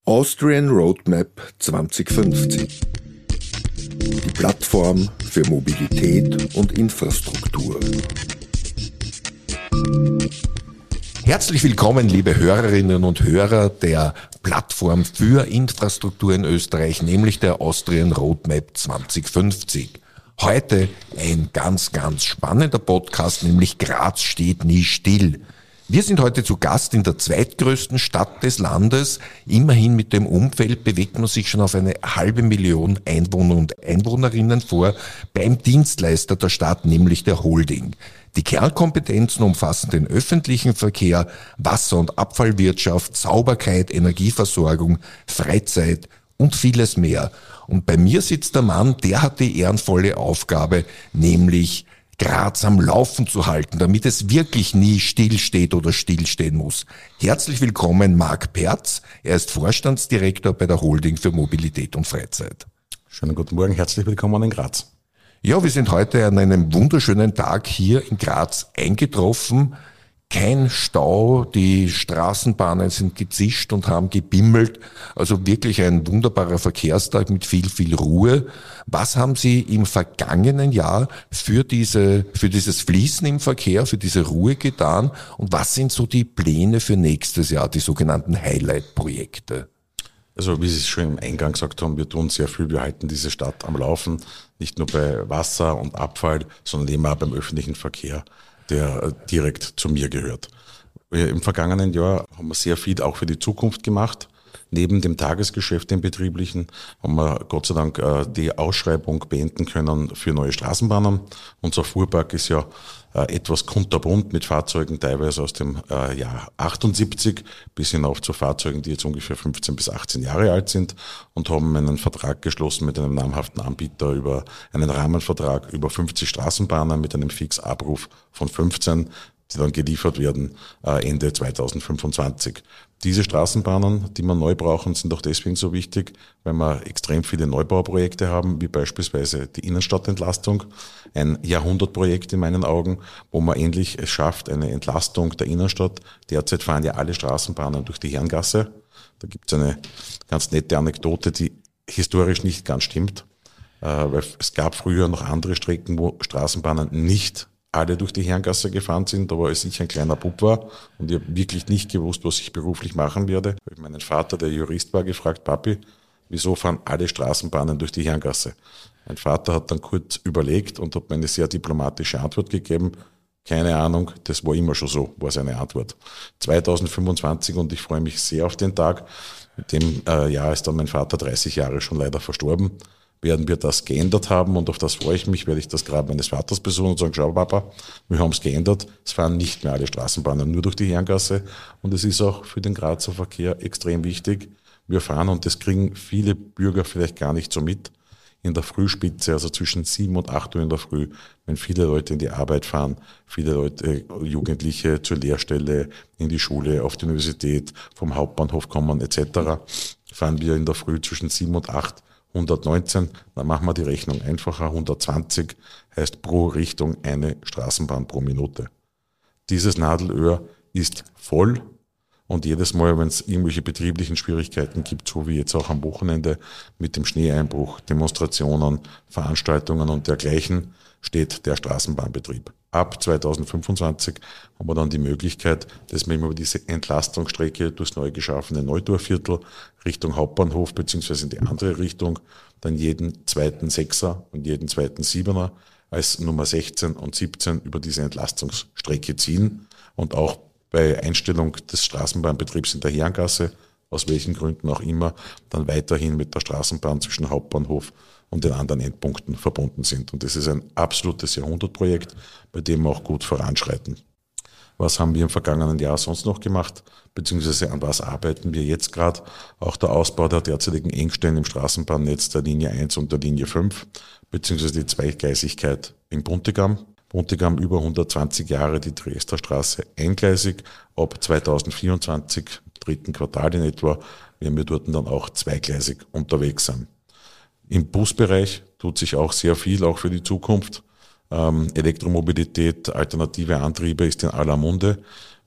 Austrian Roadmap 2050. Die Plattform für Mobilität und Infrastruktur. Herzlich willkommen, liebe Hörerinnen und Hörer der Plattform für Infrastruktur in Österreich, nämlich der Austrian Roadmap 2050. Heute ein ganz spannender Podcast, nämlich Graz steht nie still. Wir sind heute zu Gast in der zweitgrößten Stadt des Landes. Immerhin mit dem Umfeld bewegt man sich schon auf eine 500.000 Einwohner und Einwohnerinnen vor, beim Dienstleister der Stadt, nämlich der Holding. Die Kernkompetenzen umfassen den öffentlichen Verkehr, Wasser- und Abfallwirtschaft, Sauberkeit, Energieversorgung, Freizeit und vieles mehr. Und bei mir sitzt der Mann, der hat die ehrenvolle Aufgabe, nämlich Graz am Laufen zu halten, damit es wirklich nie stillsteht oder stillstehen muss. Herzlich willkommen, Marc Perz. Er ist Vorstandsdirektor bei der Holding für Mobilität und Freizeit. Schönen guten Morgen, herzlich willkommen in Graz. Ja, wir sind heute an einem wunderschönen Tag hier in Graz eingetroffen. Kein Stau, die Straßenbahnen sind gezischt und haben gebimmelt. Also wirklich ein wunderbarer Verkehrstag mit viel Ruhe. Was haben Sie im vergangenen Jahr für dieses Fließen im Verkehr, für diese Ruhe getan? Und was sind so die Pläne für nächstes Jahr, die sogenannten Highlight-Projekte? Also wie Sie es schon im Eingang gesagt haben, wir tun sehr viel, wir halten diese Stadt am Laufen, nicht nur bei Wasser und Abfall, sondern eben auch beim öffentlichen Verkehr, der direkt zu mir gehört. Im vergangenen Jahr haben wir sehr viel auch für die Zukunft gemacht. Neben dem Tagesgeschäft im Betrieblichen haben wir Gott sei Dank die Ausschreibung beenden können für neue Straßenbahnen. Unser Fuhrpark ist ja etwas kunterbunt mit Fahrzeugen teilweise aus dem Jahr 78 bis hinauf zu Fahrzeugen, die jetzt ungefähr 15 bis 18 Jahre alt sind, und haben einen Vertrag geschlossen mit einem namhaften Anbieter über einen Rahmenvertrag über 50 Straßenbahnen mit einem Fixabruf von 15, die dann geliefert werden Ende 2025. Diese Straßenbahnen, die wir neu brauchen, sind auch deswegen so wichtig, weil wir extrem viele Neubauprojekte haben, wie beispielsweise die Innenstadtentlastung, ein Jahrhundertprojekt in meinen Augen, wo man endlich es schafft, eine Entlastung der Innenstadt. Derzeit fahren ja alle Straßenbahnen durch die Herrengasse. Da gibt es eine ganz nette Anekdote, die historisch nicht ganz stimmt, weil es gab früher noch andere Strecken, wo Straßenbahnen nicht alle durch die Herrengasse gefahren sind, aber als ich ein kleiner Bub war und ich habe wirklich nicht gewusst, was ich beruflich machen werde, habe ich meinen Vater, der Jurist war, gefragt: Papi, wieso fahren alle Straßenbahnen durch die Herrengasse? Mein Vater hat dann kurz überlegt und hat mir eine sehr diplomatische Antwort gegeben: keine Ahnung, das war immer schon so, war seine Antwort. 2025, und ich freue mich sehr auf den Tag, mit dem Jahr ist dann mein Vater 30 Jahre schon leider verstorben, werden wir das geändert haben, und auf das freue ich mich, werde ich das Grab meines Vaters besuchen und sagen: schau Papa, wir haben es geändert, es fahren nicht mehr alle Straßenbahnen nur durch die Herrengasse, und es ist auch für den Grazer Verkehr extrem wichtig. Wir fahren, und das kriegen viele Bürger vielleicht gar nicht so mit, in der Frühspitze, also zwischen 7 und 8 Uhr in der Früh, wenn viele Leute in die Arbeit fahren, viele Leute, Jugendliche zur Lehrstelle, in die Schule, auf die Universität, vom Hauptbahnhof kommen etc., fahren wir in der Früh zwischen 7 und 8 119, dann machen wir die Rechnung einfacher, 120 heißt pro Richtung eine Straßenbahn pro Minute. Dieses Nadelöhr ist voll, und jedes Mal, wenn es irgendwelche betrieblichen Schwierigkeiten gibt, so wie jetzt auch am Wochenende mit dem Schneeeinbruch, Demonstrationen, Veranstaltungen und dergleichen, steht der Straßenbahnbetrieb. Ab 2025 haben wir dann die Möglichkeit, dass wir über diese Entlastungsstrecke durchs neu geschaffene Neudorfviertel Richtung Hauptbahnhof beziehungsweise in die andere Richtung dann jeden zweiten Sechser und jeden zweiten Siebener als Nummer 16 und 17 über diese Entlastungsstrecke ziehen, und auch bei Einstellung des Straßenbahnbetriebs in der Herrengasse, aus welchen Gründen auch immer, dann weiterhin mit der Straßenbahn zwischen Hauptbahnhof und den anderen Endpunkten verbunden sind. Und das ist ein absolutes Jahrhundertprojekt, bei dem wir auch gut voranschreiten. Was haben wir im vergangenen Jahr sonst noch gemacht, beziehungsweise an was arbeiten wir jetzt gerade? Auch der Ausbau der derzeitigen Engstellen im Straßenbahnnetz der Linie 1 und der Linie 5, beziehungsweise die Zweigleisigkeit in Buntigam. Buntigam über 120 Jahre, die Triester Straße eingleisig, ab 2024, dritten Quartal in etwa, werden wir dort dann auch zweigleisig unterwegs sein. Im Busbereich tut sich auch sehr viel, auch für die Zukunft. Elektromobilität, alternative Antriebe ist in aller Munde.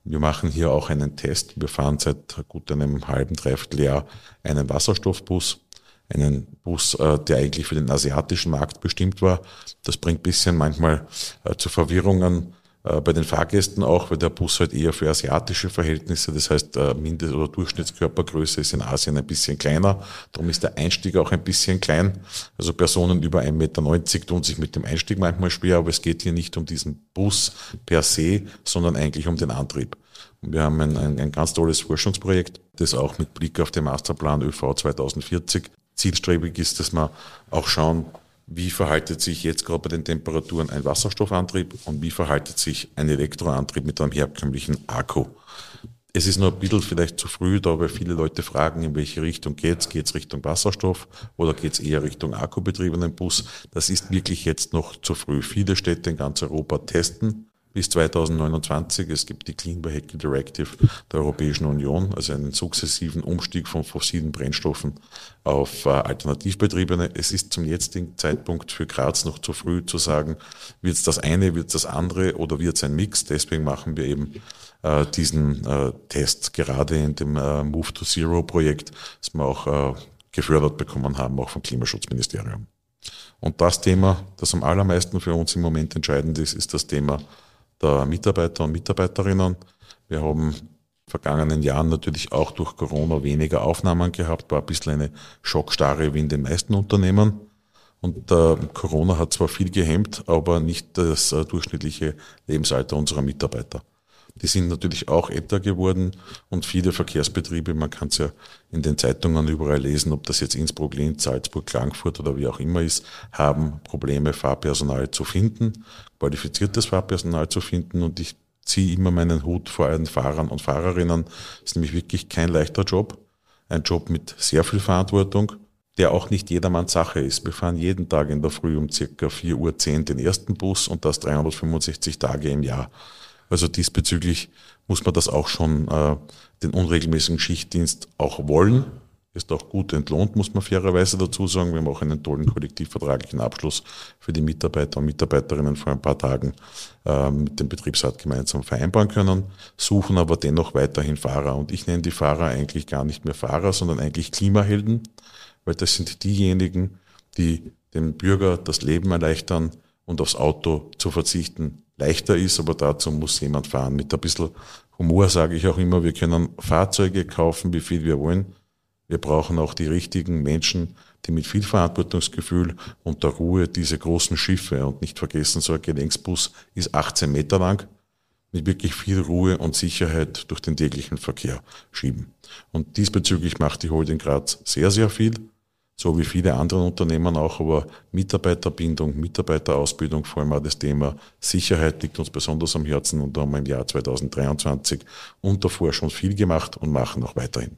Wir machen hier auch einen Test. Wir fahren seit gut einem halben, dreiviertel Jahr einen Wasserstoffbus. Einen Bus, der eigentlich für den asiatischen Markt bestimmt war. Das bringt ein bisschen manchmal zu Verwirrungen bei den Fahrgästen auch, weil der Bus halt eher für asiatische Verhältnisse, das heißt Mindest- oder Durchschnittskörpergröße ist in Asien ein bisschen kleiner. Darum ist der Einstieg auch ein bisschen klein. Also Personen über 1,90 Meter tun sich mit dem Einstieg manchmal schwer, aber es geht hier nicht um diesen Bus per se, sondern eigentlich um den Antrieb. Und wir haben ein ganz tolles Forschungsprojekt, das auch mit Blick auf den Masterplan ÖV 2040 zielstrebig ist, dass wir auch schauen, wie verhaltet sich jetzt gerade bei den Temperaturen ein Wasserstoffantrieb und wie verhaltet sich ein Elektroantrieb mit einem herkömmlichen Akku. Es ist noch ein bisschen vielleicht zu früh, da weil viele Leute fragen, in welche Richtung geht's? Geht's Richtung Wasserstoff oder geht's eher Richtung akkubetriebenen Bus? Das ist wirklich jetzt noch zu früh. Viele Städte in ganz Europa testen bis 2029. Es gibt die Clean Vehicle Directive der Europäischen Union, also einen sukzessiven Umstieg von fossilen Brennstoffen auf alternativbetriebene. Es ist zum jetzigen Zeitpunkt für Graz noch zu früh zu sagen, wird es das eine, wird es das andere oder wird es ein Mix. Deswegen machen wir eben diesen Test gerade in dem Move to Zero Projekt, das wir auch gefördert bekommen haben, auch vom Klimaschutzministerium. Und das Thema, das am allermeisten für uns im Moment entscheidend ist, ist das Thema der Mitarbeiter und Mitarbeiterinnen. Wir haben in den vergangenen Jahren natürlich auch durch Corona weniger Aufnahmen gehabt, war ein bisschen eine Schockstarre wie in den meisten Unternehmen. Und Corona hat zwar viel gehemmt, aber nicht das durchschnittliche Lebensalter unserer Mitarbeiter. Die sind natürlich auch älter geworden und viele Verkehrsbetriebe, man kann es ja in den Zeitungen überall lesen, ob das jetzt Innsbruck, Linz, Salzburg, Klagenfurt oder wie auch immer ist, haben Probleme, Fahrpersonal zu finden, qualifiziertes Fahrpersonal zu finden, und ich ziehe immer meinen Hut vor allen Fahrern und Fahrerinnen. Das ist nämlich wirklich kein leichter Job, ein Job mit sehr viel Verantwortung, der auch nicht jedermanns Sache ist. Wir fahren jeden Tag in der Früh um circa 4:10 Uhr den ersten Bus und das 365 Tage im Jahr. Also diesbezüglich muss man das auch schon, den unregelmäßigen Schichtdienst auch wollen. Ist auch gut entlohnt, muss man fairerweise dazu sagen. Wir haben auch einen tollen kollektivvertraglichen Abschluss für die Mitarbeiter und Mitarbeiterinnen vor ein paar Tagen mit dem Betriebsrat gemeinsam vereinbaren können, suchen aber dennoch weiterhin Fahrer. Und ich nenne die Fahrer eigentlich gar nicht mehr Fahrer, sondern eigentlich Klimahelden, weil das sind diejenigen, die dem Bürger das Leben erleichtern und aufs Auto zu verzichten leichter ist, aber dazu muss jemand fahren. Mit ein bisschen Humor sage ich auch immer, wir können Fahrzeuge kaufen, wie viel wir wollen. Wir brauchen auch die richtigen Menschen, die mit viel Verantwortungsgefühl und der Ruhe diese großen Schiffe, und nicht vergessen, so ein Gelenksbus ist 18 Meter lang, mit wirklich viel Ruhe und Sicherheit durch den täglichen Verkehr schieben. Und diesbezüglich macht die Holding Graz sehr, sehr viel, so wie viele andere Unternehmen auch, aber Mitarbeiterbindung, Mitarbeiterausbildung, vor allem auch das Thema Sicherheit liegt uns besonders am Herzen, und da haben wir im Jahr 2023 und davor schon viel gemacht und machen auch weiterhin.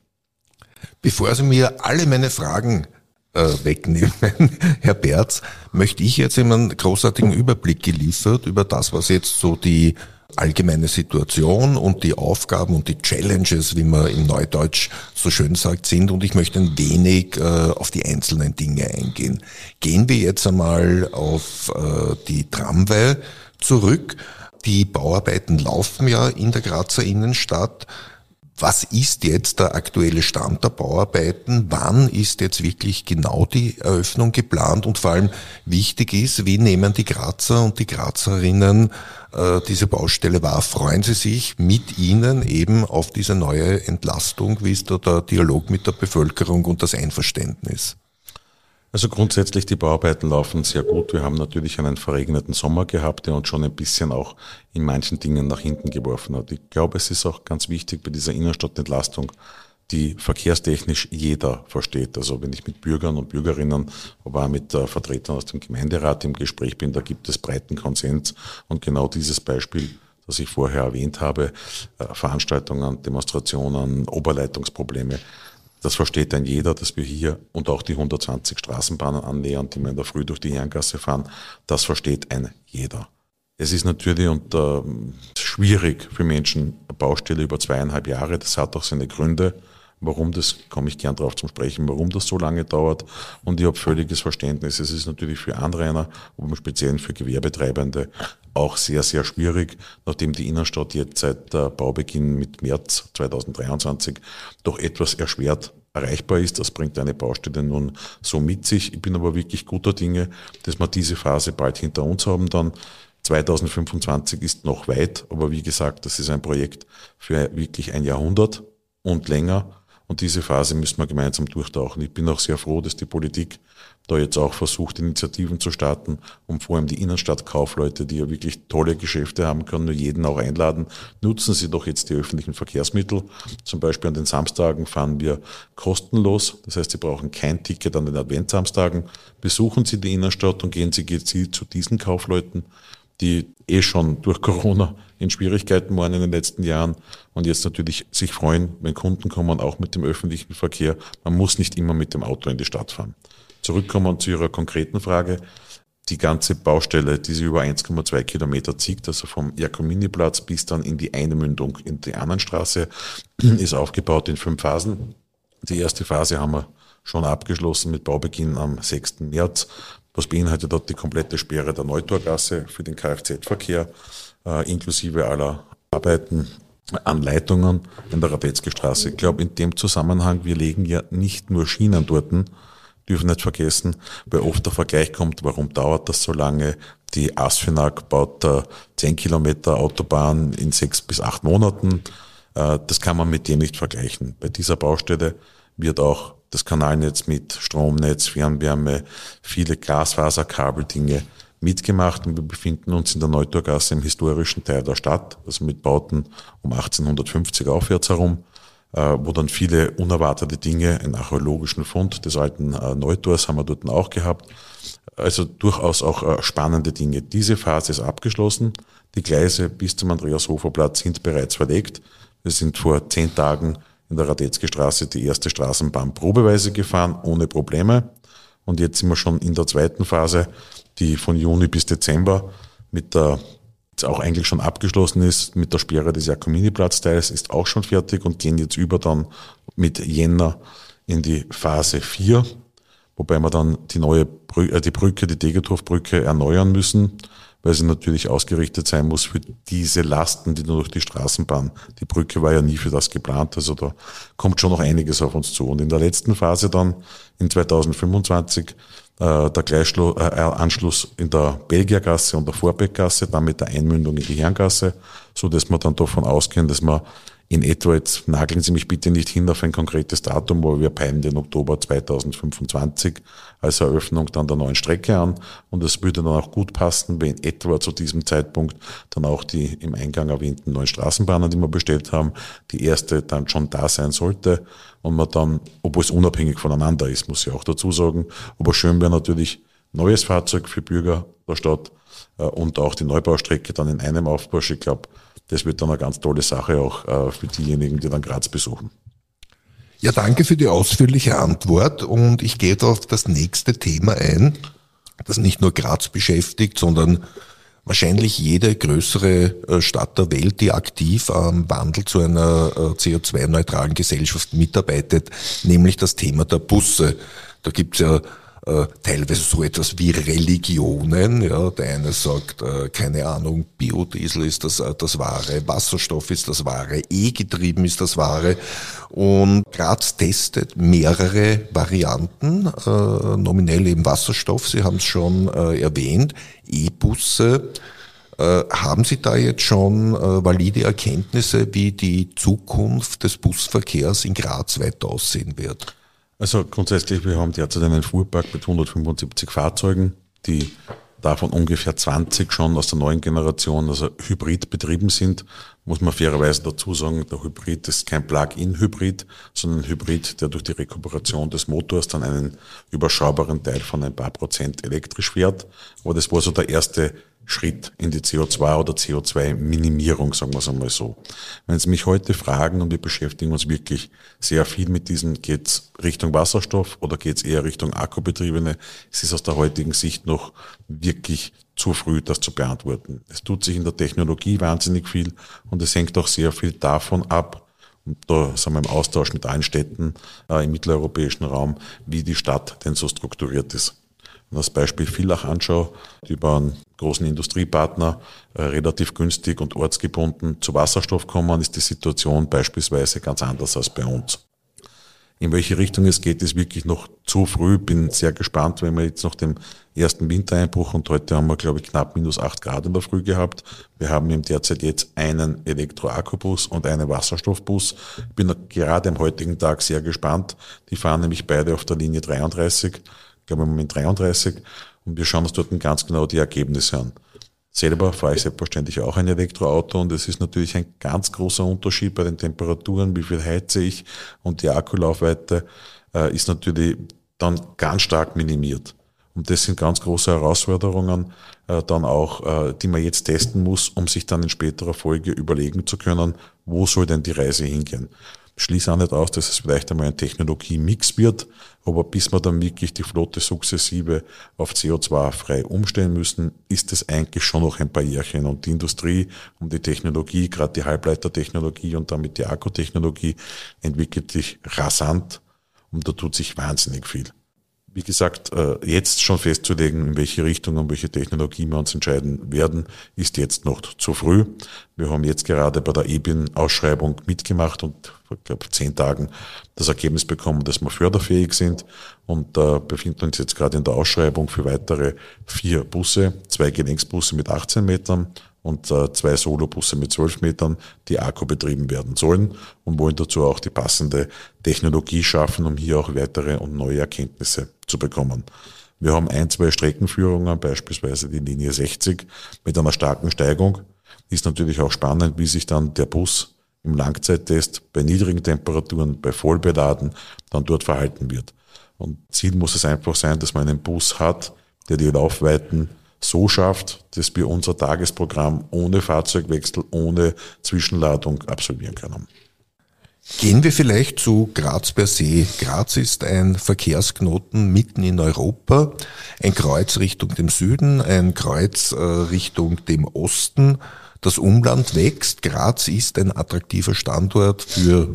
Bevor Sie mir alle meine Fragen wegnehmen, Herr Berz, möchte ich jetzt eben einen großartigen Überblick geliefert über das, was jetzt so die allgemeine Situation und die Aufgaben und die Challenges, wie man im Neudeutsch so schön sagt, sind, und ich möchte ein wenig auf die einzelnen Dinge eingehen. Gehen wir jetzt einmal auf die Tramway zurück. Die Bauarbeiten laufen ja in der Grazer Innenstadt. Was ist jetzt der aktuelle Stand der Bauarbeiten? Wann ist jetzt wirklich genau die Eröffnung geplant? Und vor allem wichtig ist, wie nehmen die Grazer und die Grazerinnen diese Baustelle wahr? Freuen sie sich mit Ihnen eben auf diese neue Entlastung? Wie ist da der Dialog mit der Bevölkerung und das Einverständnis? Also grundsätzlich, die Bauarbeiten laufen sehr gut. Wir haben natürlich einen verregneten Sommer gehabt, der uns schon ein bisschen auch in manchen Dingen nach hinten geworfen hat. Ich glaube, es ist auch ganz wichtig bei dieser Innenstadtentlastung, die verkehrstechnisch jeder versteht. Also wenn ich mit Bürgern und Bürgerinnen, aber auch mit Vertretern aus dem Gemeinderat im Gespräch bin, da gibt es breiten Konsens. Und genau dieses Beispiel, das ich vorher erwähnt habe, Veranstaltungen, Demonstrationen, Oberleitungsprobleme, das versteht dann jeder, dass wir hier und auch die 120 Straßenbahnen annähern, die wir in der Früh durch die Herrengasse fahren. Das versteht ein jeder. Es ist natürlich schwierig für Menschen, eine Baustelle über 2,5 Jahre, das hat auch seine Gründe, Warum das, komme ich gern darauf zum Sprechen, warum das so lange dauert. Und ich habe völliges Verständnis. Es ist natürlich für Anrainer, aber im Speziellen für Gewerbetreibende auch sehr, sehr schwierig, nachdem die Innenstadt jetzt seit Baubeginn mit März 2023 doch etwas erschwert erreichbar ist. Das bringt eine Baustelle nun so mit sich. Ich bin aber wirklich guter Dinge, dass wir diese Phase bald hinter uns haben dann. 2025 ist noch weit, aber wie gesagt, das ist ein Projekt für wirklich ein Jahrhundert und länger. Und diese Phase müssen wir gemeinsam durchtauchen. Ich bin auch sehr froh, dass die Politik da jetzt auch versucht, Initiativen zu starten, um vor allem die Innenstadtkaufleute, die ja wirklich tolle Geschäfte haben, können nur jeden auch einladen. Nutzen Sie doch jetzt die öffentlichen Verkehrsmittel. Zum Beispiel an den Samstagen fahren wir kostenlos. Das heißt, Sie brauchen kein Ticket an den Adventssamstagen. Besuchen Sie die Innenstadt und gehen Sie gezielt zu diesen Kaufleuten, die schon durch Corona in Schwierigkeiten waren in den letzten Jahren und jetzt natürlich sich freuen, wenn Kunden kommen, auch mit dem öffentlichen Verkehr. Man muss nicht immer mit dem Auto in die Stadt fahren. Zurückkommen zu Ihrer konkreten Frage. Die ganze Baustelle, die sich über 1,2 Kilometer zieht, also vom Jakominiplatz bis dann in die Einmündung in die Annenstraße, ist aufgebaut in 5 Phasen. Die erste Phase haben wir schon abgeschlossen mit Baubeginn am 6. März. Was beinhaltet dort die komplette Sperre der Neutorgasse für den Kfz-Verkehr, inklusive aller Arbeiten an Leitungen in der Radetzky-Straße. Ich glaube, in dem Zusammenhang, wir legen ja nicht nur Schienen dorten, dürfen nicht vergessen, weil oft der Vergleich kommt, warum dauert das so lange? Die ASFINAG baut 10 Kilometer Autobahn in 6 bis 8 Monaten. Das kann man mit dem nicht vergleichen. Bei dieser Baustelle wird auch das Kanalnetz mit Stromnetz, Fernwärme, viele Glasfaserkabeldinge mitgemacht und wir befinden uns in der Neutorgasse im historischen Teil der Stadt, also mit Bauten um 1850 aufwärts herum, wo dann viele unerwartete Dinge, einen archäologischen Fund des alten Neutors haben wir dort auch gehabt, also durchaus auch spannende Dinge. Diese Phase ist abgeschlossen, die Gleise bis zum Andreas-Hofer-Platz sind bereits verlegt. Wir sind vor 10 Tagen in der Radetzky-Straße die erste Straßenbahn probeweise gefahren, ohne Probleme. Und jetzt sind wir schon in der zweiten Phase, die von Juni bis Dezember mit der, jetzt auch eigentlich schon abgeschlossen ist, mit der Sperre des Jakomini-Platzteils, ist auch schon fertig und gehen jetzt über dann mit Jänner in die Phase 4, wobei wir dann die Brücke, die Degetorfbrücke erneuern müssen, weil sie natürlich ausgerichtet sein muss für diese Lasten, die durch die Straßenbahn, die Brücke war ja nie für das geplant, also da kommt schon noch einiges auf uns zu. Und in der letzten Phase dann, in 2025, der Anschluss in der Belgiergasse und der Vorbeckgasse, dann mit der Einmündung in die Herrengasse, so dass wir dann davon ausgehen, dass wir in etwa, jetzt nageln Sie mich bitte nicht hin auf ein konkretes Datum, aber wir peilen den Oktober 2025 als Eröffnung dann der neuen Strecke an und es würde dann auch gut passen, wenn etwa zu diesem Zeitpunkt dann auch die im Eingang erwähnten neuen Straßenbahnen, die wir bestellt haben, die erste dann schon da sein sollte und man dann, obwohl es unabhängig voneinander ist, muss ich auch dazu sagen, aber schön wäre natürlich neues Fahrzeug für Bürger der Stadt und auch die Neubaustrecke dann in einem Aufwasch. Ich glaube, das wird dann eine ganz tolle Sache auch für diejenigen, die dann Graz besuchen. Ja, danke für die ausführliche Antwort und ich gehe auf das nächste Thema ein, das nicht nur Graz beschäftigt, sondern wahrscheinlich jede größere Stadt der Welt, die aktiv am Wandel zu einer CO2-neutralen Gesellschaft mitarbeitet, nämlich das Thema der Busse. Da gibt's ja teilweise so etwas wie Religionen. Ja, der eine sagt, keine Ahnung, Biodiesel ist das Wahre, Wasserstoff ist das Wahre, E-getrieben ist das Wahre. Und Graz testet mehrere Varianten, nominell eben Wasserstoff, Sie haben es schon erwähnt, E-Busse. Haben Sie da jetzt schon valide Erkenntnisse, wie die Zukunft des Busverkehrs in Graz weiter aussehen wird? Also grundsätzlich, wir haben derzeit einen Fuhrpark mit 175 Fahrzeugen, die davon ungefähr 20 schon aus der neuen Generation, also Hybrid betrieben sind. Muss man fairerweise dazu sagen, der Hybrid ist kein Plug-in-Hybrid, sondern ein Hybrid, der durch die Rekuperation des Motors dann einen überschaubaren Teil von ein paar Prozent elektrisch fährt. Aber das war so der erste Schritt in die CO2 oder CO2-Minimierung, sagen wir es einmal so. Wenn Sie mich heute fragen, und wir beschäftigen uns wirklich sehr viel mit diesem, geht's Richtung Wasserstoff oder geht's eher Richtung Akkubetriebene, es ist aus der heutigen Sicht noch wirklich zu früh, das zu beantworten. Es tut sich in der Technologie wahnsinnig viel und es hängt auch sehr viel davon ab, Und da sind wir im Austausch mit allen Städten im mitteleuropäischen Raum, wie die Stadt denn so strukturiert ist. Wenn ich das Beispiel Villach anschaue, die über einen großen Industriepartner relativ günstig und ortsgebunden zu Wasserstoff kommen, ist die Situation beispielsweise ganz anders als bei uns. In welche Richtung es geht, ist wirklich noch zu früh. Bin sehr gespannt, wenn wir jetzt nach dem ersten Wintereinbruch, und heute haben wir, glaube ich, knapp -8 Grad in der Früh gehabt. Wir haben im derzeit jetzt einen Elektro-Akkubus und einen Wasserstoffbus. Bin gerade am heutigen Tag sehr gespannt. Die fahren nämlich beide auf der Linie 33, ich glaube im Moment 33, und wir schauen uns dort ganz genau die Ergebnisse an. Selber fahre ich selbstverständlich auch ein Elektroauto, und es ist natürlich ein ganz großer Unterschied bei den Temperaturen, wie viel heize ich, und die Akkulaufweite ist natürlich dann ganz stark minimiert. Und das sind ganz große Herausforderungen dann auch, die man jetzt testen muss, um sich dann in späterer Folge überlegen zu können, wo soll denn die Reise hingehen. Schließe auch nicht aus, dass es vielleicht einmal ein Technologie-Mix wird, aber bis wir dann wirklich die Flotte sukzessive auf CO2-frei umstellen müssen, ist es eigentlich schon noch ein paar Jährchen. Und die Industrie und die Technologie, gerade die Halbleitertechnologie und damit die Akkutechnologie, entwickelt sich rasant, und da tut sich wahnsinnig viel. Wie gesagt, jetzt schon festzulegen, in welche Richtung und welche Technologie wir uns entscheiden werden, ist jetzt noch zu früh. Wir haben jetzt gerade bei der EBIN-Ausschreibung mitgemacht und ich glaube 10 Tagen das Ergebnis bekommen, dass wir förderfähig sind, und befinden uns jetzt gerade in der Ausschreibung für weitere 4 Busse, 2 Gelenksbusse mit 18 Metern und 2 Solobusse mit 12 Metern, die Akku betrieben werden sollen, und wollen dazu auch die passende Technologie schaffen, um hier auch weitere und neue Erkenntnisse zu bekommen. Wir haben 2 Streckenführungen, beispielsweise die Linie 60 mit einer starken Steigung. Ist natürlich auch spannend, wie sich dann der Bus im Langzeittest bei niedrigen Temperaturen, bei Vollbeladen dann dort verhalten wird. Und Ziel muss es einfach sein, dass man einen Bus hat, der die Laufweiten so schafft, dass wir unser Tagesprogramm ohne Fahrzeugwechsel, ohne Zwischenladung absolvieren können. Gehen wir vielleicht zu Graz per se. Graz ist ein Verkehrsknoten mitten in Europa, ein Kreuz Richtung dem Süden, ein Kreuz Richtung dem Osten. Das Umland wächst. Graz ist ein attraktiver Standort für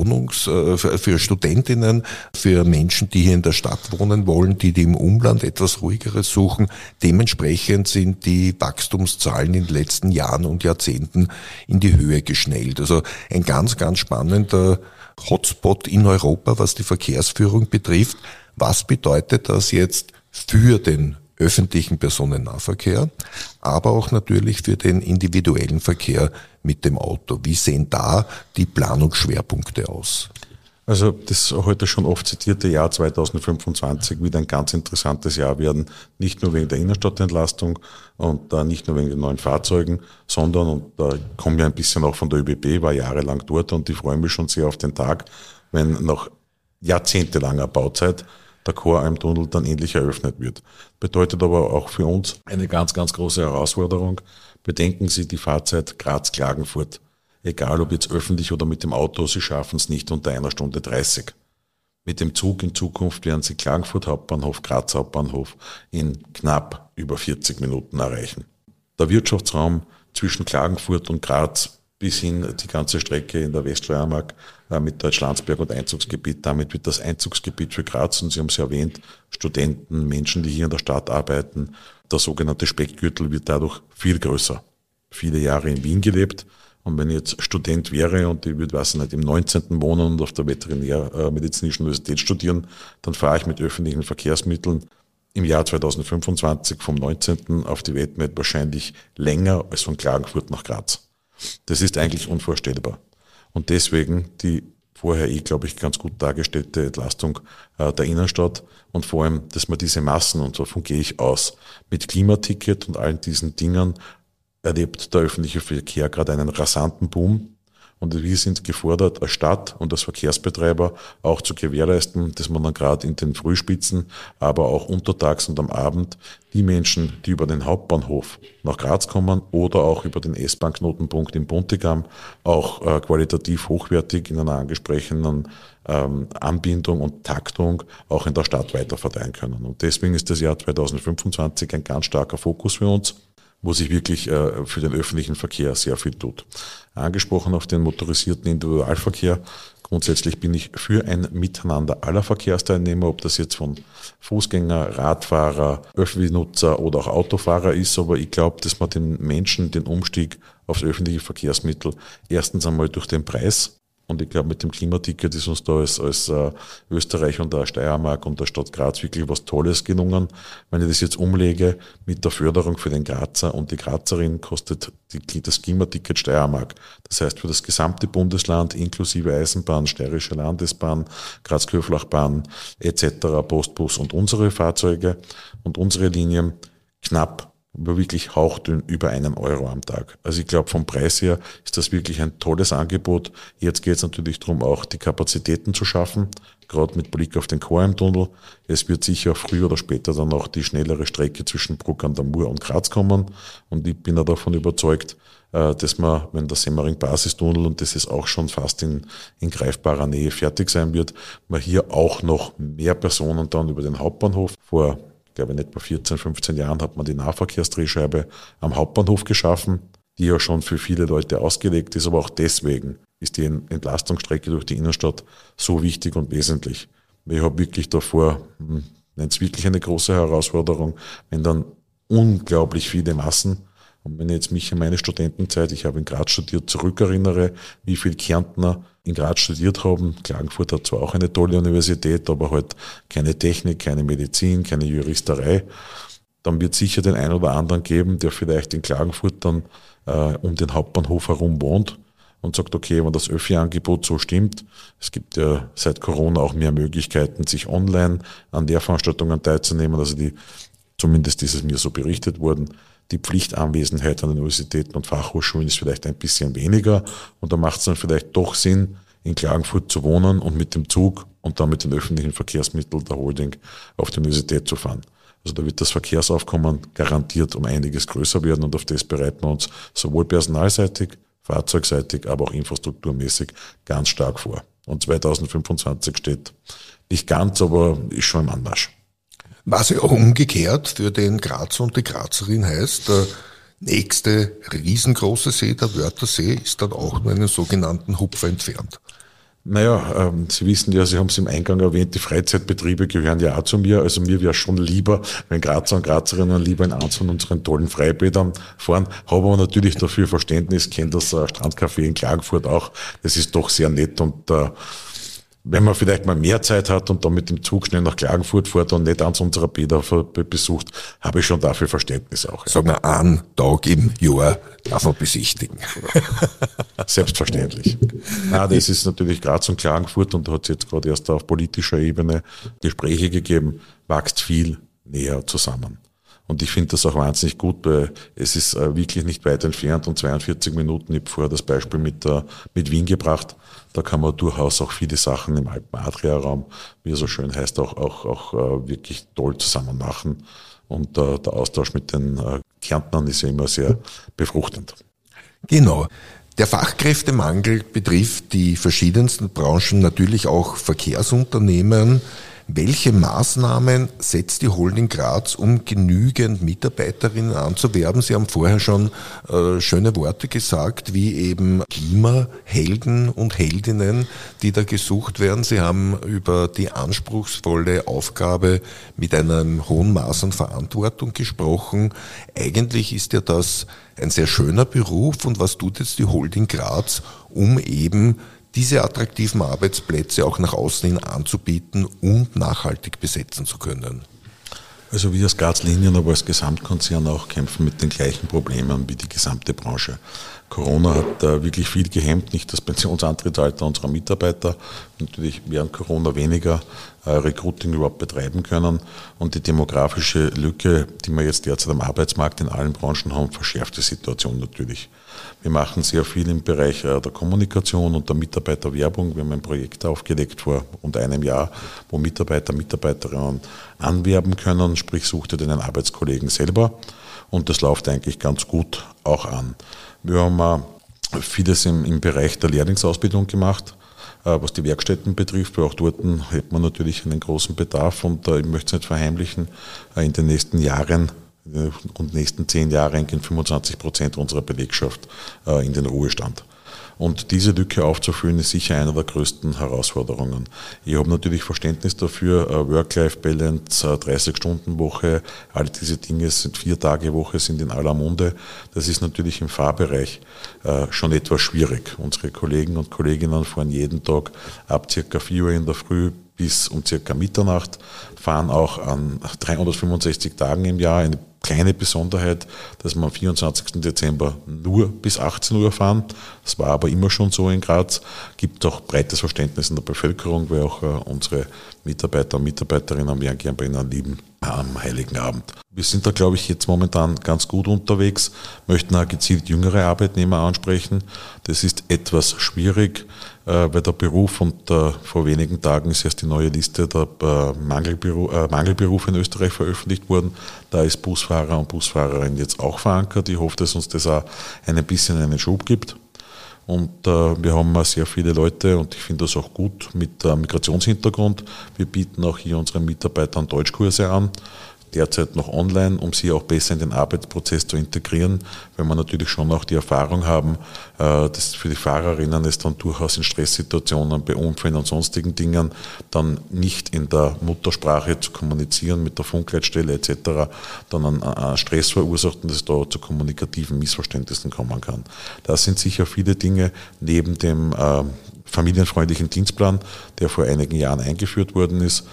für Studentinnen, für Menschen, die hier in der Stadt wohnen wollen, die im Umland etwas Ruhigeres suchen. Dementsprechend sind die Wachstumszahlen in den letzten Jahren und Jahrzehnten in die Höhe geschnellt. Also ein ganz, ganz spannender Hotspot in Europa, was die Verkehrsführung betrifft. Was bedeutet das jetzt für den öffentlichen Personennahverkehr, aber auch natürlich für den individuellen Verkehr mit dem Auto? Wie sehen da die Planungsschwerpunkte aus? Also das heute schon oft zitierte Jahr 2025 wird ein ganz interessantes Jahr werden, nicht nur wegen der Innenstadtentlastung und nicht nur wegen den neuen Fahrzeugen, sondern, und da kommen wir ein bisschen auch von der ÖBB, war jahrelang dort, und ich freue mich schon sehr auf den Tag, wenn nach jahrzehntelanger Bauzeit der Choralmtunnel dann endlich eröffnet wird. Bedeutet aber auch für uns eine ganz, ganz große Herausforderung. Bedenken Sie die Fahrzeit Graz-Klagenfurt. Egal ob jetzt öffentlich oder mit dem Auto, Sie schaffen es nicht unter 1 Stunde 30. Mit dem Zug in Zukunft werden Sie Klagenfurt Hauptbahnhof, Graz Hauptbahnhof in knapp über 40 Minuten erreichen. Der Wirtschaftsraum zwischen Klagenfurt und Graz bis hin die ganze Strecke in der Weststeiermark mit Deutschlandsberg und Einzugsgebiet. Damit wird das Einzugsgebiet für Graz, und Sie haben es erwähnt, Studenten, Menschen, die hier in der Stadt arbeiten. Der sogenannte Speckgürtel wird dadurch viel größer. Viele Jahre in Wien gelebt, und wenn ich jetzt Student wäre und ich würde, weiß nicht, im 19. wohnen und auf der Veterinärmedizinischen Universität studieren, dann fahre ich mit öffentlichen Verkehrsmitteln im Jahr 2025 vom 19. auf die Vetmed wahrscheinlich länger als von Klagenfurt nach Graz. Das ist eigentlich unvorstellbar. Und deswegen die vorher glaube ich, ganz gut dargestellte Entlastung der Innenstadt, und vor allem, dass man diese Massen, und davon gehe ich aus, mit Klimaticket und allen diesen Dingen erlebt der öffentliche Verkehr gerade einen rasanten Boom. Und wir sind gefordert, als Stadt und als Verkehrsbetreiber auch zu gewährleisten, dass man dann gerade in den Frühspitzen, aber auch untertags und am Abend die Menschen, die über den Hauptbahnhof nach Graz kommen oder auch über den S-Bahn-Knotenpunkt im Buntigam, auch qualitativ hochwertig in einer angesprochenen Anbindung und Taktung auch in der Stadt weiter verteilen können. Und deswegen ist das Jahr 2025 ein ganz starker Fokus für uns. wo sich wirklich für den öffentlichen Verkehr sehr viel tut. Angesprochen auf den motorisierten Individualverkehr. Grundsätzlich bin ich für ein Miteinander aller Verkehrsteilnehmer, ob das jetzt von Fußgänger, Radfahrer, Öffi-Nutzer oder auch Autofahrer ist. Aber ich glaube, dass man den Menschen den Umstieg aufs öffentliche Verkehrsmittel erstens einmal durch den Preis, und ich glaube, mit dem Klimaticket ist uns da als Österreich und der Steiermark und der Stadt Graz wirklich was Tolles gelungen. Wenn ich das jetzt umlege mit der Förderung für den Grazer und die Grazerin, kostet das Klimaticket Steiermark. Das heißt, für das gesamte Bundesland inklusive Eisenbahn, Steirische Landesbahn, Graz-Köflach-Bahn etc., Postbus und unsere Fahrzeuge und unsere Linien knapp, aber wirklich hauchdünn über 1 Euro am Tag. Also ich glaube, vom Preis her ist das wirklich ein tolles Angebot. Jetzt geht es natürlich darum, auch die Kapazitäten zu schaffen, gerade mit Blick auf den Koralmtunnel. Es wird sicher früher oder später dann auch die schnellere Strecke zwischen Bruck an der Mur und Graz kommen. Und ich bin auch davon überzeugt, dass man, wenn der Semmering-Basistunnel, und das ist auch schon fast in greifbarer Nähe fertig sein wird, man hier auch noch mehr Personen dann über den Hauptbahnhof vor, ich glaube, in etwa 14, 15 Jahren hat man die Nahverkehrsdrehscheibe am Hauptbahnhof geschaffen, die ja schon für viele Leute ausgelegt ist, aber auch deswegen ist die Entlastungsstrecke durch die Innenstadt so wichtig und wesentlich. Ich habe wirklich davor, nennt es wirklich eine große Herausforderung, wenn dann unglaublich viele Massen, und wenn ich jetzt mich an meine Studentenzeit, ich habe in Graz studiert, zurückerinnere, wie viele Kärntner in Graz studiert haben. Klagenfurt hat zwar auch eine tolle Universität, aber halt keine Technik, keine Medizin, keine Juristerei. Dann wird sicher den einen oder anderen geben, der vielleicht in Klagenfurt dann um den Hauptbahnhof herum wohnt und sagt, okay, wenn das Öffi-Angebot so stimmt, es gibt ja seit Corona auch mehr Möglichkeiten, sich online an Lehrveranstaltungen teilzunehmen, also zumindest ist es mir so berichtet worden, die Pflichtanwesenheit an den Universitäten und Fachhochschulen ist vielleicht ein bisschen weniger und da macht es dann vielleicht doch Sinn, in Klagenfurt zu wohnen und mit dem Zug und dann mit den öffentlichen Verkehrsmitteln der Holding auf die Universität zu fahren. Also da wird das Verkehrsaufkommen garantiert um einiges größer werden und auf das bereiten wir uns sowohl personalseitig, fahrzeugseitig, aber auch infrastrukturmäßig ganz stark vor. Und 2025 steht nicht ganz, aber ist schon im Anmarsch. Was ja auch umgekehrt für den Grazer und die Grazerin heißt, der nächste riesengroße See, der Wörthersee, ist dann auch nur einen sogenannten Hupfer entfernt. Naja, Sie wissen ja, Sie haben es im Eingang erwähnt, die Freizeitbetriebe gehören ja auch zu mir. Also mir wäre schon lieber, wenn Grazer und Grazerinnen lieber in eins von unseren tollen Freibädern fahren. Habe aber natürlich dafür Verständnis, kenne das Strandcafé in Klagenfurt auch. Das ist doch sehr nett und wenn man vielleicht mal mehr Zeit hat und dann mit dem Zug schnell nach Klagenfurt fährt und nicht eins unserer Bäder besucht, habe ich schon dafür Verständnis auch. Sagen wir, einen Tag im Jahr darf man besichtigen. Selbstverständlich. Das ist natürlich Graz und Klagenfurt und da hat es jetzt gerade erst auf politischer Ebene Gespräche gegeben, wächst viel näher zusammen. Und ich finde das auch wahnsinnig gut, weil es ist wirklich nicht weit entfernt und 42 Minuten, ich habe vorher das Beispiel mit Wien gebracht, da kann man durchaus auch viele Sachen im Alpen-Adria-Raum, wie er so schön heißt, auch wirklich toll zusammen machen. Und der Austausch mit den Kärntnern ist ja immer sehr befruchtend. Genau. Der Fachkräftemangel betrifft die verschiedensten Branchen, natürlich auch Verkehrsunternehmen. Welche Maßnahmen setzt die Holding Graz, um genügend Mitarbeiterinnen anzuwerben? Sie haben vorher schon schöne Worte gesagt, wie eben Klimahelden und Heldinnen, die da gesucht werden. Sie haben über die anspruchsvolle Aufgabe mit einem hohen Maß an Verantwortung gesprochen. Eigentlich ist ja das ein sehr schöner Beruf. Und was tut jetzt die Holding Graz, um eben diese attraktiven Arbeitsplätze auch nach außen hin anzubieten und nachhaltig besetzen zu können? Also wir als Graz Linien, aber als Gesamtkonzern auch kämpfen mit den gleichen Problemen wie die gesamte Branche. Corona hat wirklich viel gehemmt, nicht das Pensionsantrittsalter unserer Mitarbeiter, natürlich während Corona weniger Recruiting überhaupt betreiben können und die demografische Lücke, die wir jetzt derzeit am Arbeitsmarkt in allen Branchen haben, verschärft die Situation natürlich. Wir machen sehr viel im Bereich der Kommunikation und der Mitarbeiterwerbung. Wir haben ein Projekt aufgelegt vor rund einem Jahr, wo Mitarbeiter, Mitarbeiterinnen anwerben können, sprich sucht ihr den Arbeitskollegen selber und das läuft eigentlich ganz gut auch an. Wir haben vieles im Bereich der Lehrlingsausbildung gemacht, was die Werkstätten betrifft, weil auch dort hat man natürlich einen großen Bedarf und ich möchte es nicht verheimlichen, in den nächsten Jahren und nächsten 10 Jahren gehen 25% unserer Belegschaft in den Ruhestand. Und diese Lücke aufzufüllen, ist sicher eine der größten Herausforderungen. Ich habe natürlich Verständnis dafür, Work-Life-Balance, 30-Stunden-Woche, all diese Dinge sind 4-Tage-Woche, sind in aller Munde. Das ist natürlich im Fahrbereich schon etwas schwierig. Unsere Kollegen und Kolleginnen fahren jeden Tag ab circa 4 Uhr in der Früh bis um circa Mitternacht, fahren auch an 365 Tagen im Jahr. Eine kleine Besonderheit, dass wir am 24. Dezember nur bis 18 Uhr fahren. Das war aber immer schon so in Graz. Gibt auch breites Verständnis in der Bevölkerung, weil auch unsere Mitarbeiter und Mitarbeiterinnen werden gern bei Ihnen lieben am Heiligen Abend. Wir sind da, glaube ich, jetzt momentan ganz gut unterwegs, möchten auch gezielt jüngere Arbeitnehmer ansprechen. Das ist etwas schwierig, weil der Beruf, und vor wenigen Tagen ist erst die neue Liste der Mangelberufe in Österreich veröffentlicht worden. Da ist Busfahrer und Busfahrerin jetzt auch verankert. Ich hoffe, dass uns das auch ein bisschen einen Schub gibt. Und wir haben sehr viele Leute, und ich finde das auch gut, mit Migrationshintergrund. Wir bieten auch hier unseren Mitarbeitern Deutschkurse an, derzeit noch online, um sie auch besser in den Arbeitsprozess zu integrieren, weil wir natürlich schon auch die Erfahrung haben, dass für die Fahrerinnen es dann durchaus in Stresssituationen, bei Unfällen und sonstigen Dingen dann nicht in der Muttersprache zu kommunizieren mit der Funkleitstelle etc. dann einen Stress verursacht und es da zu kommunikativen Missverständnissen kommen kann. Das sind sicher viele Dinge neben dem familienfreundlichen Dienstplan, der vor einigen Jahren eingeführt worden ist,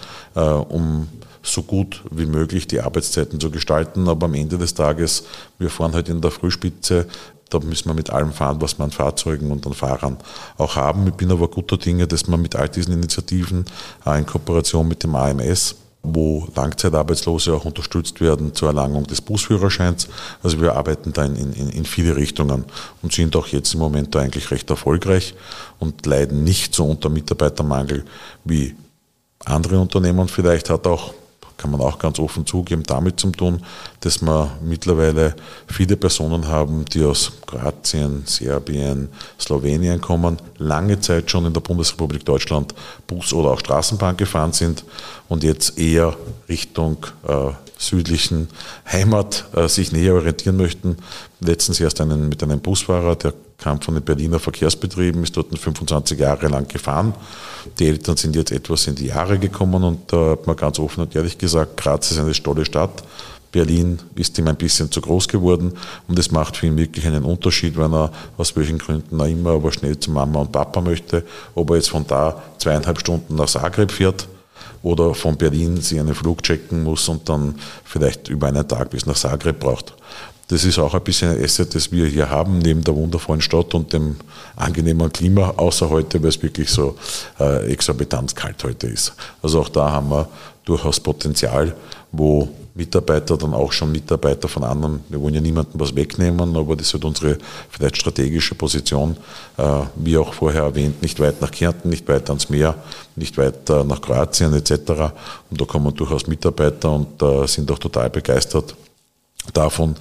um so gut wie möglich die Arbeitszeiten zu gestalten. Aber am Ende des Tages, wir fahren halt in der Frühspitze, da müssen wir mit allem fahren, was wir an Fahrzeugen und an Fahrern auch haben. Ich bin aber guter Dinge, dass wir mit all diesen Initiativen in Kooperation mit dem AMS, wo Langzeitarbeitslose auch unterstützt werden zur Erlangung des Busführerscheins. Also wir arbeiten da in viele Richtungen und sind auch jetzt im Moment da eigentlich recht erfolgreich und leiden nicht so unter Mitarbeitermangel wie andere Unternehmen. Vielleicht kann man auch ganz offen zugeben, damit zu tun, dass wir mittlerweile viele Personen haben, die aus Kroatien, Serbien, Slowenien kommen, lange Zeit schon in der Bundesrepublik Deutschland Bus oder auch Straßenbahn gefahren sind und jetzt eher Richtung südlichen Heimat sich näher orientieren möchten. Letztens erst mit einem Busfahrer, der kam von den Berliner Verkehrsbetrieben, ist dort 25 Jahre lang gefahren. Die Eltern sind jetzt etwas in die Jahre gekommen und da hat man ganz offen und ehrlich gesagt, Graz ist eine tolle Stadt. Berlin ist ihm ein bisschen zu groß geworden und es macht für ihn wirklich einen Unterschied, wenn er aus welchen Gründen er immer aber schnell zu Mama und Papa möchte, ob er jetzt von da 2,5 Stunden nach Zagreb fährt oder von Berlin sich einen Flug checken muss und dann vielleicht über einen Tag bis nach Zagreb braucht. Das ist auch ein bisschen ein Asset, das wir hier haben, neben der wundervollen Stadt und dem angenehmen Klima, außer heute, weil es wirklich so exorbitant kalt heute ist. Also auch da haben wir durchaus Potenzial, wo Mitarbeiter dann auch schon Mitarbeiter von anderen, wir wollen ja niemandem was wegnehmen, aber das ist unsere vielleicht strategische Position, wie auch vorher erwähnt, nicht weit nach Kärnten, nicht weit ans Meer, nicht weit nach Kroatien etc. Und da kommen durchaus Mitarbeiter und sind auch total begeistert davon,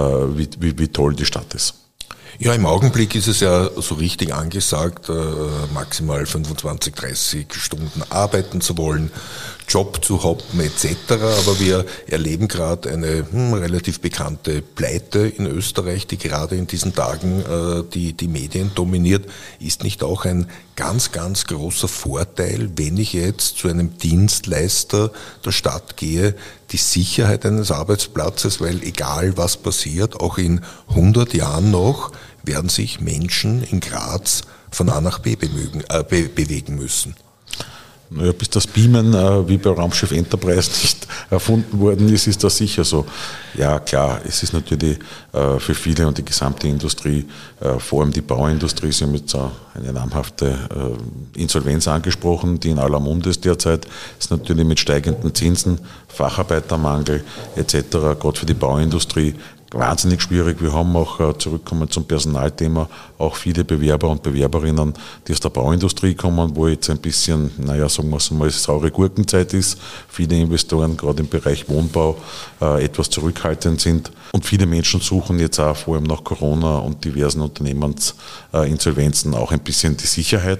wie toll die Stadt ist. Ja, im Augenblick ist es ja so richtig angesagt, maximal 25, 30 Stunden arbeiten zu wollen, Job zu hoppen etc. Aber wir erleben gerade eine relativ bekannte Pleite in Österreich, die gerade in diesen Tagen die Medien dominiert. Ist nicht auch ein ganz, ganz großer Vorteil, wenn ich jetzt zu einem Dienstleister der Stadt gehe, die Sicherheit eines Arbeitsplatzes, weil egal was passiert, auch in 100 Jahren noch, werden sich Menschen in Graz von A nach B bewegen müssen. Naja, bis das Beamen wie bei Raumschiff Enterprise nicht erfunden worden ist, ist das sicher so. Ja klar, es ist natürlich für viele und die gesamte Industrie, vor allem die Bauindustrie, Sie haben jetzt eine namhafte Insolvenz angesprochen, die in aller Munde ist derzeit, ist natürlich mit steigenden Zinsen, Facharbeitermangel etc., gerade für die Bauindustrie, wahnsinnig schwierig. Wir haben auch, zurückkommen zum Personalthema, auch viele Bewerber und Bewerberinnen, die aus der Bauindustrie kommen, wo jetzt ein bisschen, sagen wir es mal, saure Gurkenzeit ist. Viele Investoren, gerade im Bereich Wohnbau, etwas zurückhaltend sind. Und viele Menschen suchen jetzt auch vor allem nach Corona und diversen Unternehmensinsolvenzen auch ein bisschen die Sicherheit.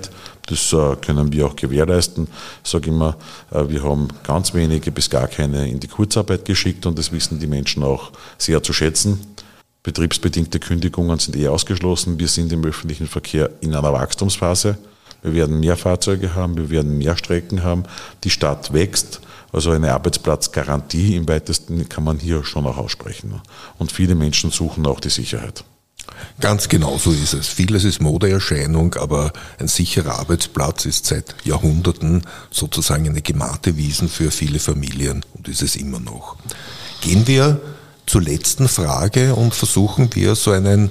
Das können wir auch gewährleisten. Ich sage immer, wir haben ganz wenige bis gar keine in die Kurzarbeit geschickt und das wissen die Menschen auch sehr zu schätzen. Betriebsbedingte Kündigungen sind ausgeschlossen. Wir sind im öffentlichen Verkehr in einer Wachstumsphase. Wir werden mehr Fahrzeuge haben, wir werden mehr Strecken haben. Die Stadt wächst. Also eine Arbeitsplatzgarantie im weitesten kann man hier schon auch aussprechen. Und viele Menschen suchen auch die Sicherheit. Ganz genau so ist es. Vieles ist Modeerscheinung, aber ein sicherer Arbeitsplatz ist seit Jahrhunderten sozusagen eine Gematewiesen für viele Familien und ist es immer noch. Gehen wir zur letzten Frage und versuchen wir so einen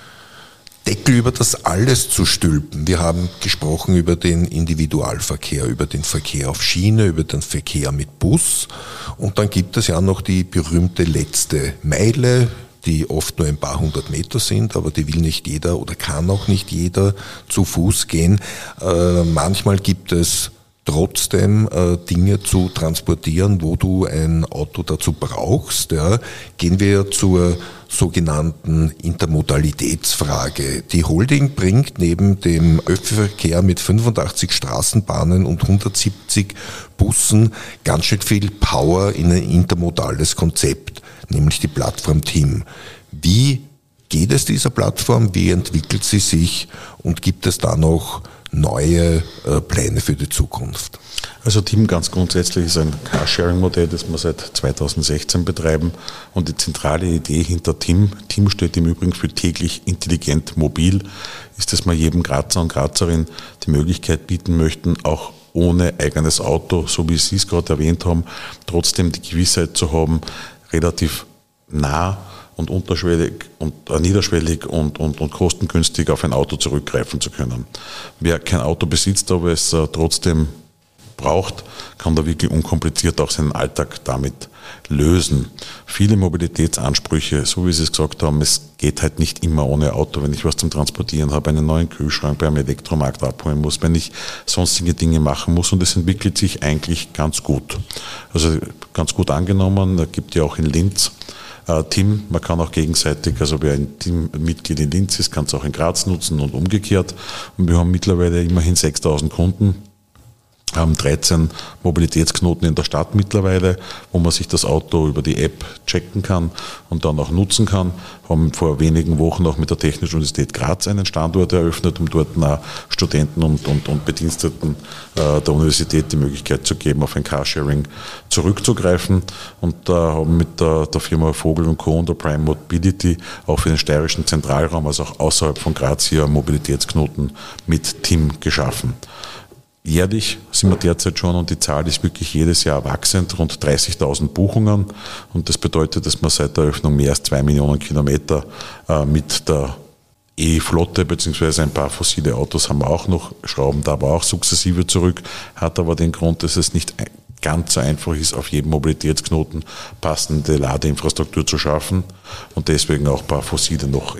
Deckel über das alles zu stülpen. Wir haben gesprochen über den Individualverkehr, über den Verkehr auf Schiene, über den Verkehr mit Bus und dann gibt es ja noch die berühmte letzte Meile, die oft nur ein paar 100 Meter sind, aber die will nicht jeder oder kann auch nicht jeder zu Fuß gehen. Manchmal gibt es trotzdem Dinge zu transportieren, wo du ein Auto dazu brauchst. Ja. Gehen wir zur sogenannten Intermodalitätsfrage. Die Holding bringt neben dem ÖV-Verkehr mit 85 Straßenbahnen und 170 Bussen ganz schön viel Power in ein intermodales Konzept, nämlich die Plattform TIM. Wie geht es dieser Plattform? Wie entwickelt sie sich? Und gibt es da noch neue Pläne für die Zukunft? Also TIM ganz grundsätzlich ist ein Carsharing-Modell, das wir seit 2016 betreiben. Und die zentrale Idee hinter TIM steht im Übrigen für täglich intelligent mobil, ist, dass wir jedem Grazer und Grazerin die Möglichkeit bieten möchten, auch ohne eigenes Auto, so wie Sie es gerade erwähnt haben, trotzdem die Gewissheit zu haben, relativ nah und unterschwellig und niederschwellig und kostengünstig auf ein Auto zurückgreifen zu können. Wer kein Auto besitzt, aber es trotzdem braucht, kann da wirklich unkompliziert auch seinen Alltag damit lösen. Viele Mobilitätsansprüche, so wie Sie es gesagt haben, es geht halt nicht immer ohne Auto. Wenn ich was zum Transportieren habe, einen neuen Kühlschrank beim Elektromarkt abholen muss, wenn ich sonstige Dinge machen muss und es entwickelt sich eigentlich ganz gut. Also ganz gut angenommen, da gibt ja auch in Linz TIM, man kann auch gegenseitig, also wer ein TIM-Mitglied in Linz ist, kann es auch in Graz nutzen und umgekehrt. Und wir haben mittlerweile immerhin 6.000 Kunden, haben 13 Mobilitätsknoten in der Stadt mittlerweile, wo man sich das Auto über die App checken kann und dann auch nutzen kann. Haben vor wenigen Wochen auch mit der Technischen Universität Graz einen Standort eröffnet, um dort auch Studenten und Bediensteten der Universität die Möglichkeit zu geben, auf ein Carsharing zurückzugreifen. Und haben mit der Firma Vogel & Co. und der Prime Mobility auch für den steirischen Zentralraum, also auch außerhalb von Graz hier Mobilitätsknoten mit TIM geschaffen. Jährlich sind wir derzeit schon und die Zahl ist wirklich jedes Jahr wachsend, rund 30.000 Buchungen und das bedeutet, dass wir seit der Eröffnung mehr als 2 Millionen Kilometer mit der E-Flotte beziehungsweise ein paar fossile Autos haben wir auch noch, schrauben da aber auch sukzessive zurück, hat aber den Grund, dass es nicht ganz so einfach ist, auf jedem Mobilitätsknoten passende Ladeinfrastruktur zu schaffen und deswegen auch ein paar fossile noch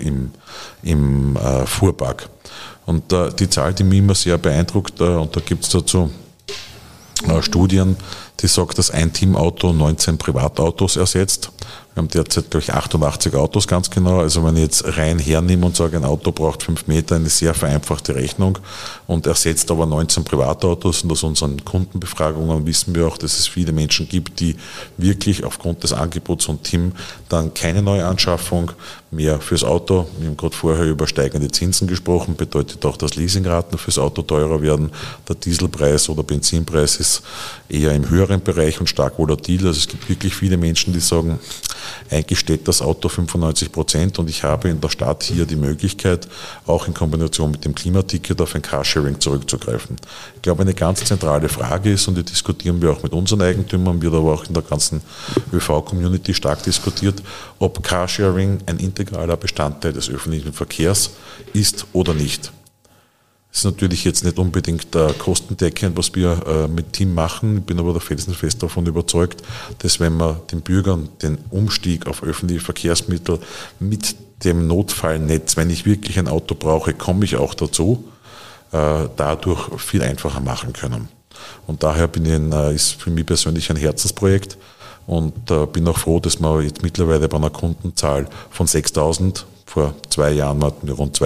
im Fuhrpark. Und die Zahl, die mich immer sehr beeindruckt, und da gibt es dazu Studien, die sagt, dass ein Teamauto 19 Privatautos ersetzt. Wir haben derzeit, glaube ich, 88 Autos ganz genau. Also wenn ich jetzt rein hernehme und sage, ein Auto braucht 5 Meter, eine sehr vereinfachte Rechnung und ersetzt aber 19 Privatautos. Und aus unseren Kundenbefragungen wissen wir auch, dass es viele Menschen gibt, die wirklich aufgrund des Angebots von TIM dann keine Neuanschaffung mehr fürs Auto. Wir haben gerade vorher über steigende Zinsen gesprochen, bedeutet auch, dass Leasingraten fürs Auto teurer werden. Der Dieselpreis oder Benzinpreis ist eher im höheren Bereich und stark volatil. Also es gibt wirklich viele Menschen, die sagen, eigentlich steht das Auto 95% und ich habe in der Stadt hier die Möglichkeit, auch in Kombination mit dem Klimaticket auf ein Carsharing zurückzugreifen. Ich glaube, eine ganz zentrale Frage ist, und die diskutieren wir auch mit unseren Eigentümern, wird aber auch in der ganzen ÖV-Community stark diskutiert, ob Carsharing ein integraler Bestandteil des öffentlichen Verkehrs ist oder nicht. Das ist natürlich jetzt nicht unbedingt kostendeckend, was wir mit TIM machen. Ich bin aber felsenfest davon überzeugt, dass wenn man den Bürgern den Umstieg auf öffentliche Verkehrsmittel mit dem Notfallnetz, wenn ich wirklich ein Auto brauche, komme ich auch dazu, dadurch viel einfacher machen können. Und daher ist für mich persönlich ein Herzensprojekt und bin auch froh, dass wir jetzt mittlerweile bei einer Kundenzahl von 6.000 Vor 2 Jahren hatten wir rund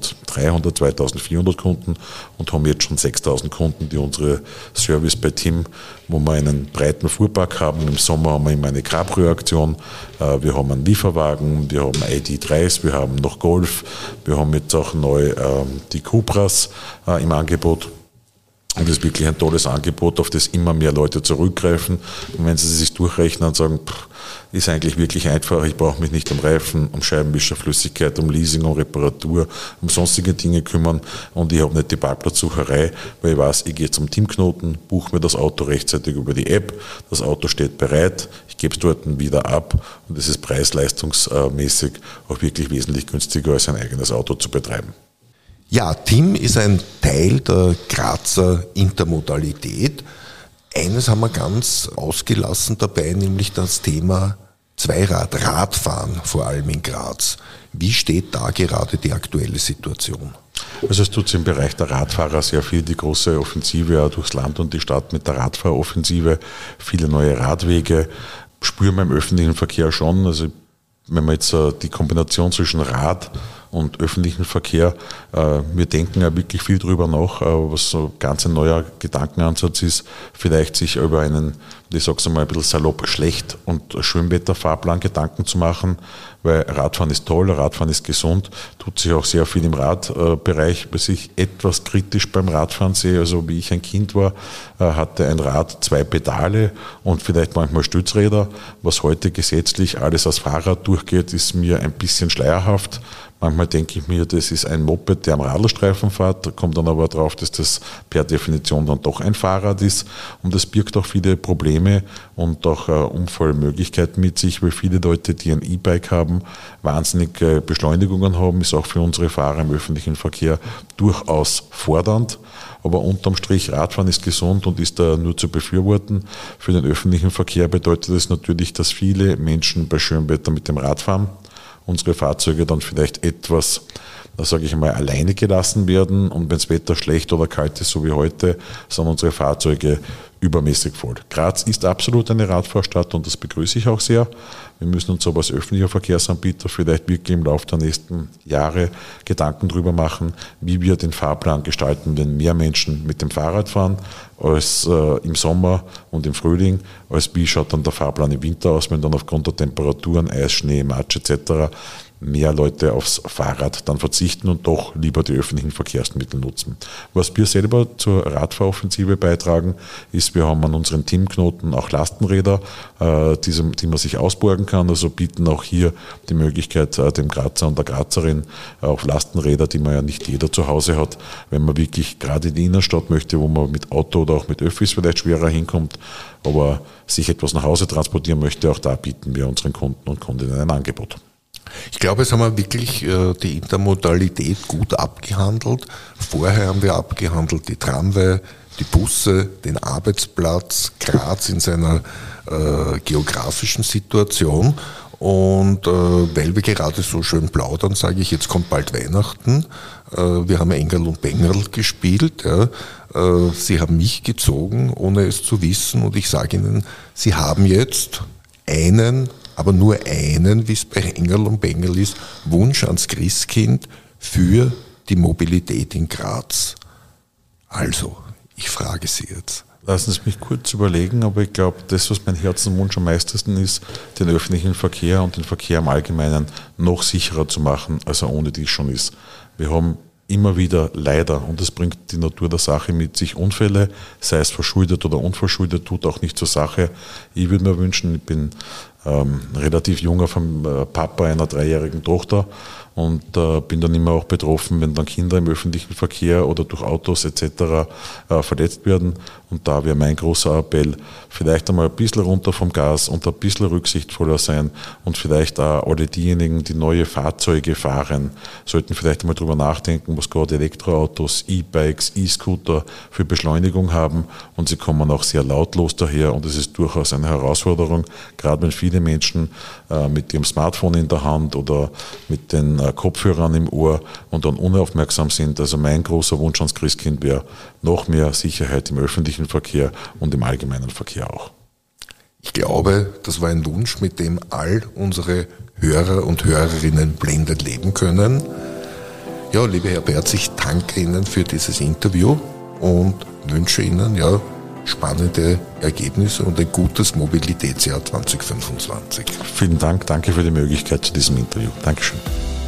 2300, 2400 Kunden und haben jetzt schon 6000 Kunden, die unsere Service bei TIM, wo wir einen breiten Fuhrpark haben. Im Sommer haben wir immer eine Cabrio-Aktion. Wir haben einen Lieferwagen, wir haben ID3s, wir haben noch Golf, wir haben jetzt auch neu die Cupras im Angebot. Und das ist wirklich ein tolles Angebot, auf das immer mehr Leute zurückgreifen. Und wenn sie sich durchrechnen und sagen, ist eigentlich wirklich einfach, ich brauche mich nicht um Reifen, um Scheibenwischer, Flüssigkeit, um Leasing, um Reparatur, um sonstige Dinge kümmern und ich habe nicht die Parkplatzsucherei, weil ich weiß, ich gehe zum Teamknoten, buche mir das Auto rechtzeitig über die App, das Auto steht bereit, ich gebe es dort wieder ab und es ist preis-leistungsmäßig auch wirklich wesentlich günstiger als ein eigenes Auto zu betreiben. Ja, TIM ist ein Teil der Grazer Intermodalität. Eines haben wir ganz ausgelassen dabei, nämlich das Thema Zweirad, Radfahren, vor allem in Graz. Wie steht da gerade die aktuelle Situation? Also es tut sich im Bereich der Radfahrer sehr viel, die große Offensive auch durchs Land und die Stadt mit der Radfahroffensive, viele neue Radwege, spüren wir im öffentlichen Verkehr schon. Also wenn man jetzt die Kombination zwischen Rad und öffentlichen Verkehr, wir denken ja wirklich viel drüber nach, was so ganz ein neuer Gedankenansatz ist, vielleicht sich über einen, ich sag's einmal ein bisschen salopp, Schlecht- und Schönwetterfahrplan Gedanken zu machen, weil Radfahren ist toll, Radfahren ist gesund, tut sich auch sehr viel im Radbereich, was ich etwas kritisch beim Radfahren sehe, also wie ich ein Kind war, hatte ein Rad 2 Pedale und vielleicht manchmal Stützräder, was heute gesetzlich alles als Fahrrad durchgeht, ist mir ein bisschen schleierhaft. Manchmal denke ich mir, das ist ein Moped, der am Radlstreifen fährt, kommt dann aber drauf, dass das per Definition dann doch ein Fahrrad ist und das birgt auch viele Probleme und auch Unfallmöglichkeiten mit sich, weil viele Leute, die ein E-Bike haben, wahnsinnige Beschleunigungen haben, ist auch für unsere Fahrer im öffentlichen Verkehr durchaus fordernd. Aber unterm Strich, Radfahren ist gesund und ist da nur zu befürworten. Für den öffentlichen Verkehr bedeutet das natürlich, dass viele Menschen bei schönem Wetter mit dem Rad fahren, unsere Fahrzeuge dann vielleicht etwas, da sage ich einmal, alleine gelassen werden und wenn das Wetter schlecht oder kalt ist, so wie heute, sind unsere Fahrzeuge übermäßig voll. Graz ist absolut eine Radfahrstadt und das begrüße ich auch sehr. Wir müssen uns aber als öffentlicher Verkehrsanbieter vielleicht wirklich im Laufe der nächsten Jahre Gedanken darüber machen, wie wir den Fahrplan gestalten, wenn mehr Menschen mit dem Fahrrad fahren als im Sommer und im Frühling, als wie schaut dann der Fahrplan im Winter aus, wenn dann aufgrund der Temperaturen, Eis, Schnee, Matsch etc. mehr Leute aufs Fahrrad dann verzichten und doch lieber die öffentlichen Verkehrsmittel nutzen. Was wir selber zur Radfahroffensive beitragen, ist, wir haben an unseren Teamknoten auch Lastenräder, die man sich ausborgen kann, also bieten auch hier die Möglichkeit dem Grazer und der Grazerin auf Lastenräder, die man ja nicht jeder zu Hause hat, wenn man wirklich gerade in die Innenstadt möchte, wo man mit Auto oder auch mit Öffis vielleicht schwerer hinkommt, aber sich etwas nach Hause transportieren möchte, auch da bieten wir unseren Kunden und Kundinnen ein Angebot. Ich glaube, jetzt haben wir wirklich die Intermodalität gut abgehandelt. Vorher haben wir abgehandelt die Tramway, die Busse, den Arbeitsplatz, Graz in seiner geografischen Situation. Und weil wir gerade so schön plaudern, sage ich, jetzt kommt bald Weihnachten. Wir haben Engerl und Bengerl gespielt. Ja. Sie haben mich gezogen, ohne es zu wissen. Und ich sage Ihnen, Sie haben jetzt aber nur einen, wie es bei Engerl und Bengerl ist, Wunsch ans Christkind für die Mobilität in Graz. Also, ich frage Sie jetzt. Lassen Sie mich kurz überlegen, aber ich glaube, das, was mein Herzenswunsch am meisten ist, den öffentlichen Verkehr und den Verkehr im Allgemeinen noch sicherer zu machen, als er ohne dies schon ist. Wir haben immer wieder leider, und das bringt die Natur der Sache mit sich, Unfälle, sei es verschuldet oder unverschuldet, tut auch nicht zur Sache. Ich würde mir wünschen, ich bin relativ junger Papa einer 3-jährigen Tochter und bin dann immer auch betroffen, wenn dann Kinder im öffentlichen Verkehr oder durch Autos etc. Verletzt werden. Und da wäre mein großer Appell, vielleicht einmal ein bisschen runter vom Gas und ein bisschen rücksichtsvoller sein und vielleicht auch alle diejenigen, die neue Fahrzeuge fahren, sollten vielleicht einmal drüber nachdenken, was gerade Elektroautos, E-Bikes, E-Scooter für Beschleunigung haben und sie kommen auch sehr lautlos daher und es ist durchaus eine Herausforderung, gerade wenn viele Menschen mit ihrem Smartphone in der Hand oder mit den Kopfhörern im Ohr und dann unaufmerksam sind. Also mein großer Wunsch ans Christkind wäre noch mehr Sicherheit im öffentlichen Verkehr und im allgemeinen Verkehr auch. Ich glaube, das war ein Wunsch, mit dem all unsere Hörer und Hörerinnen blendet leben können. Ja, lieber Herr Berz, ich danke Ihnen für dieses Interview und wünsche Ihnen spannende Ergebnisse und ein gutes Mobilitätsjahr 2025. Vielen Dank, danke für die Möglichkeit zu diesem Interview. Dankeschön.